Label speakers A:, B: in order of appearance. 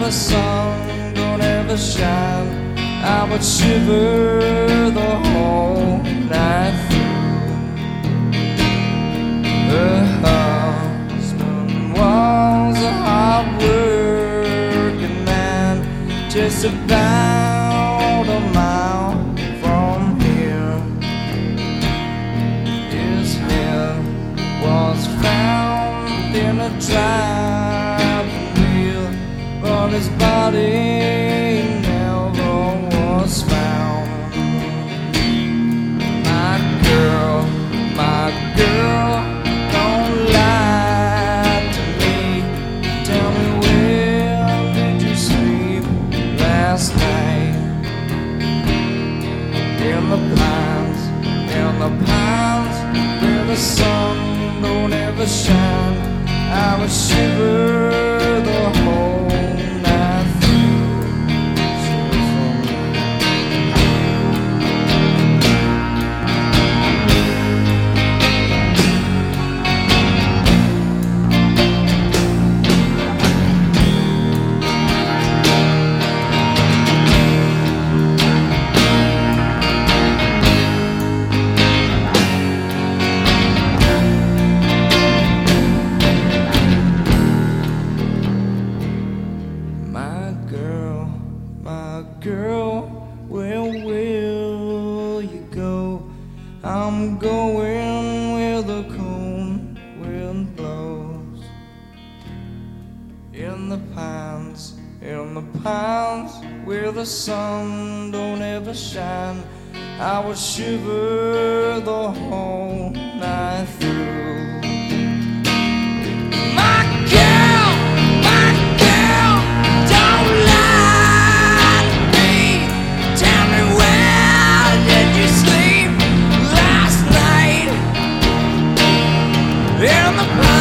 A: the sun don't ever shine, I would shiver the whole night through. Her husband was a hard-working man, just about a mile from here. His head was found in a driving wheel, but his body never was found. My girl, don't lie to me. Tell me, where did you sleep last night? In the pines, where the sun don't ever shine, I would shiver the whole night through. My girl, where will you go? I'm going where the cold wind blows. In the pines, where the sun don't ever shine, I would shiver the whole night through. In the